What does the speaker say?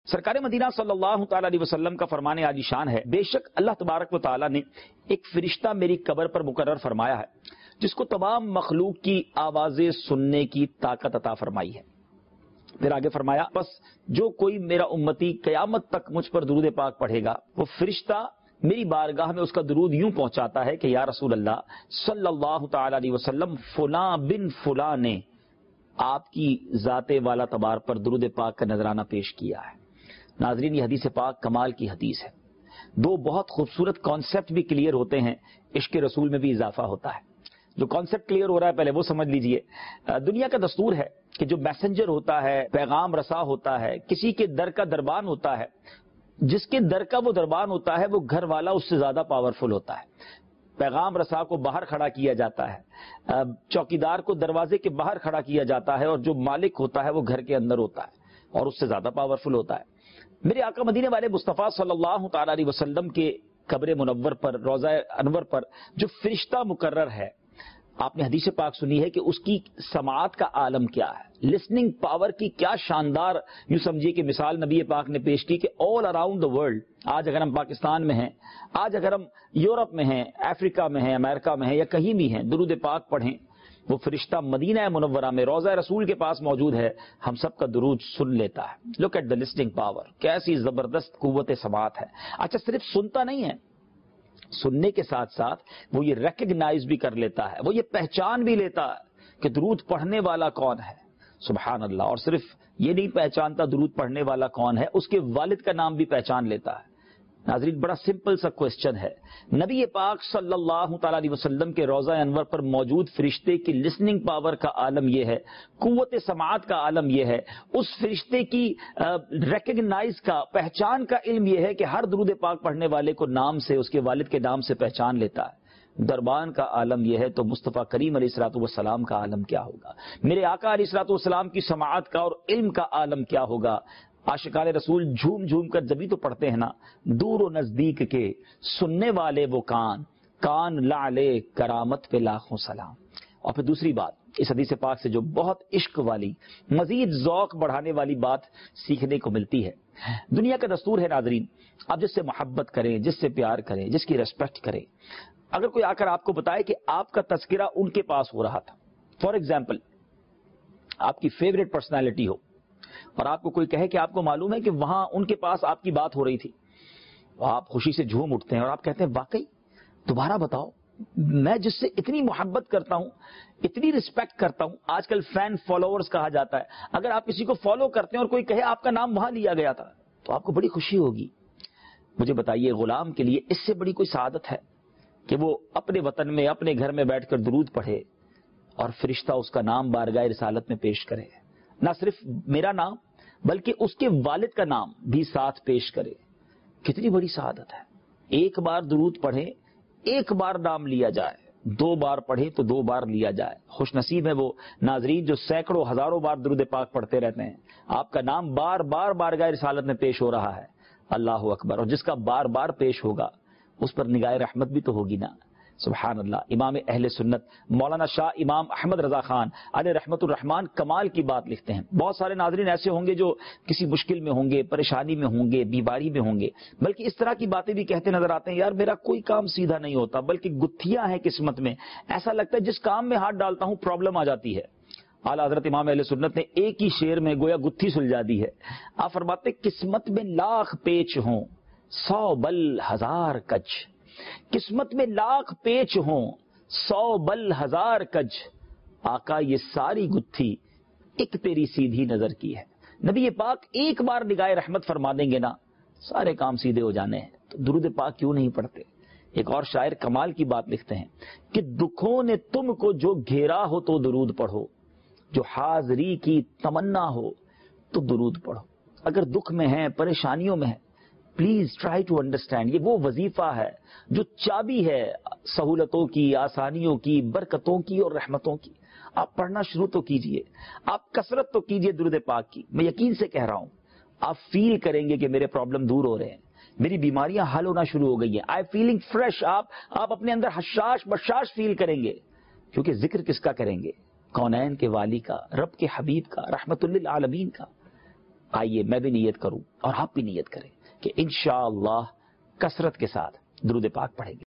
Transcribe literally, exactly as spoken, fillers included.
سرکار مدینہ صلی اللہ تعالی علیہ وسلم کا فرمان عالی شان ہے، بے شک اللہ تبارک و تعالی نے ایک فرشتہ میری قبر پر مقرر فرمایا ہے جس کو تمام مخلوق کی آوازیں سننے کی طاقت عطا فرمائی ہے۔ پھر آگے فرمایا، بس جو کوئی میرا امتی قیامت تک مجھ پر درود پاک پڑھے گا، وہ فرشتہ میری بارگاہ میں اس کا درود یوں پہنچاتا ہے کہ یا رسول اللہ صلی اللہ تعالی علیہ وسلم فلاں بن فلاں نے آپ کی ذات والا تبار پر درود پاک کا نذرانہ پیش کیا ہے۔ ناظرین، یہ حدیث پاک کمال کی حدیث ہے۔ دو بہت خوبصورت کانسیپٹ بھی کلیئر ہوتے ہیں، عشق رسول میں بھی اضافہ ہوتا ہے۔ جو کانسیپٹ کلیئر ہو رہا ہے پہلے وہ سمجھ لیجئے۔ دنیا کا دستور ہے کہ جو میسنجر ہوتا ہے، پیغام رساں ہوتا ہے، کسی کے در کا دربان ہوتا ہے، جس کے در کا وہ دربان ہوتا ہے وہ گھر والا اس سے زیادہ پاورفل ہوتا ہے۔ پیغام رساں کو باہر کھڑا کیا جاتا ہے، چوکیدار کو دروازے کے باہر کھڑا کیا جاتا ہے، اور جو مالک ہوتا ہے وہ گھر کے اندر ہوتا ہے اور اس سے زیادہ پاورفل ہوتا ہے۔ میرے آقا مدینے والے مصطفیٰ صلی اللہ تعالی علیہ وسلم کے قبر منور پر، روضہ انور پر جو فرشتہ مقرر ہے، آپ نے حدیث پاک سنی ہے کہ اس کی سماعت کا عالم کیا ہے، لسننگ پاور کی کیا شاندار، یوں سمجھیے کہ مثال نبی پاک نے پیش کی کہ آل اراؤنڈ دا ورلڈ، آج اگر ہم پاکستان میں ہیں، آج اگر ہم یورپ میں ہیں، افریقہ میں ہیں، امریکہ میں ہیں، یا کہیں بھی ہیں، درود پاک پڑھیں، وہ فرشتہ مدینہ منورہ میں روضہ رسول کے پاس موجود ہے، ہم سب کا درود سن لیتا ہے۔ Look at the listening power, کیسی زبردست قوت سماعت ہے۔ اچھا، صرف سنتا نہیں ہے، سننے کے ساتھ ساتھ وہ یہ ریکگنائز بھی کر لیتا ہے، وہ یہ پہچان بھی لیتا ہے کہ درود پڑھنے والا کون ہے۔ سبحان اللہ۔ اور صرف یہ نہیں پہچانتا درود پڑھنے والا کون ہے، اس کے والد کا نام بھی پہچان لیتا ہے۔ ناظرین، بڑا سمپل سا کوسچن ہے، نبی پاک صلی اللہ تعالی علیہ وسلم کے روضہ انور پر موجود فرشتے کی لسننگ پاور کا عالم یہ ہے، قوت سماعت کا عالم یہ ہے، اس فرشتے کی ریکگنائز کا، پہچان کا علم یہ ہے کہ ہر درود پاک پڑھنے والے کو نام سے، اس کے والد کے نام سے پہچان لیتا ہے۔ دربان کا عالم یہ ہے تو مصطفیٰ کریم علیہ الصلوۃ والسلام کا عالم کیا ہوگا، میرے آقا علیہ الصلوۃ والسلام کی سماعت کا اور علم کا عالم کیا ہوگا۔ عاشقان رسول جھوم جھوم کر جبھی تو پڑھتے ہیں نا، دور و نزدیک کے سننے والے وہ کان، کان لعلے کرامت پہ لاکھوں سلام۔ اور پھر دوسری بات، اس حدیث پاک سے جو بہت عشق والی، مزید ذوق بڑھانے والی بات سیکھنے کو ملتی ہے، دنیا کا دستور ہے ناظرین، آپ جس سے محبت کریں، جس سے پیار کریں، جس کی ریسپیکٹ کریں، اگر کوئی آ کر آپ کو بتائے کہ آپ کا تذکرہ ان کے پاس ہو رہا تھا، فار ایگزامپل آپ کی فیوریٹ پرسنالٹی ہو، اور آپ کو کوئی کہے کہ آپ کو معلوم ہے کہ وہاں ان کے پاس آپ کی بات ہو رہی تھی، آپ خوشی سے جھوم اٹھتے ہیں اور آپ کہتے ہیں واقعی، دوبارہ بتاؤ، میں جس سے اتنی محبت کرتا ہوں، اتنی رسپیکٹ کرتا ہوں، آج کل فین فالوورز کہا جاتا ہے، اگر آپ کسی کو فالو کرتے ہیں اور کوئی کہے آپ کا نام وہاں لیا گیا تھا تو آپ کو بڑی خوشی ہوگی۔ مجھے بتائیے، غلام کے لیے اس سے بڑی کوئی سعادت ہے کہ وہ اپنے وطن میں، اپنے گھر میں بیٹھ کر درود پڑھے اور فرشتہ اس کا نام بارگاہ رسالت میں پیش کرے، نہ صرف میرا نام بلکہ اس کے والد کا نام بھی ساتھ پیش کرے؟ کتنی بڑی سعادت ہے۔ ایک بار درود پڑھیں، ایک بار نام لیا جائے، دو بار پڑھیں تو دو بار لیا جائے۔ خوش نصیب ہے وہ ناظرین جو سینکڑوں ہزاروں بار درود پاک پڑھتے رہتے ہیں، آپ کا نام بار بار بارگاہ رسالت میں پیش ہو رہا ہے۔ اللہ اکبر۔ اور جس کا بار بار پیش ہوگا اس پر نگاہ رحمت بھی تو ہوگی نا۔ سبحان اللہ۔ امام اہل سنت مولانا شاہ امام احمد رضا خان علیہ رحمت الرحمان کمال کی بات لکھتے ہیں۔ بہت سارے ناظرین ایسے ہوں گے جو کسی مشکل میں ہوں گے، پریشانی میں ہوں گے، بیماری میں ہوں گے، بلکہ اس طرح کی باتیں بھی کہتے نظر آتے ہیں، یار میرا کوئی کام سیدھا نہیں ہوتا، بلکہ گتھیاں ہیں قسمت میں، ایسا لگتا ہے جس کام میں ہاتھ ڈالتا ہوں پرابلم آ جاتی ہے۔ اعلیٰ حضرت امام اہل سنت نے ایک ہی شعر میں گویا گتھی سلجھا دی ہے۔ آپ فرماتے قسمت میں لاکھ پیچ ہوں سو بل ہزار کج، قسمت میں لاکھ پیچ ہوں سو بل ہزار کج، آقا یہ ساری گتھی ایک تیری سیدھی نظر کی ہے۔ نبی پاک ایک بار نگاہ رحمت فرما دیں گے نا، سارے کام سیدھے ہو جانے ہیں، تو درود پاک کیوں نہیں پڑھتے؟ ایک اور شاعر کمال کی بات لکھتے ہیں کہ دکھوں نے تم کو جو گھیرا ہو تو درود پڑھو، جو حاضری کی تمنا ہو تو درود پڑھو۔ اگر دکھ میں ہیں، پریشانیوں میں ہیں، پلیز ٹرائی ٹو انڈرسٹینڈ، یہ وہ وظیفہ ہے جو چابی ہے سہولتوں کی، آسانیوں کی، برکتوں کی اور رحمتوں کی۔ آپ پڑھنا شروع تو کیجئے، آپ کثرت تو کیجئے درود پاک کی۔ میں یقین سے کہہ رہا ہوں آپ فیل کریں گے کہ میرے پرابلم دور ہو رہے ہیں، میری بیماریاں حل ہونا شروع ہو گئی ہیں، آئی فیلنگ فریش۔ آپ آپ اپنے اندر حشاش بشاش فیل کریں گے، کیونکہ ذکر کس کا کریں گے؟ کونین کے والی کا، رب کے حبیب کا، رحمت للعالمین کا۔ آئیے میں بھی نیت کروں اور آپ بھی نیت کریں کہ انشاءاللہ کثرت کے ساتھ درود پاک پڑھیں گے.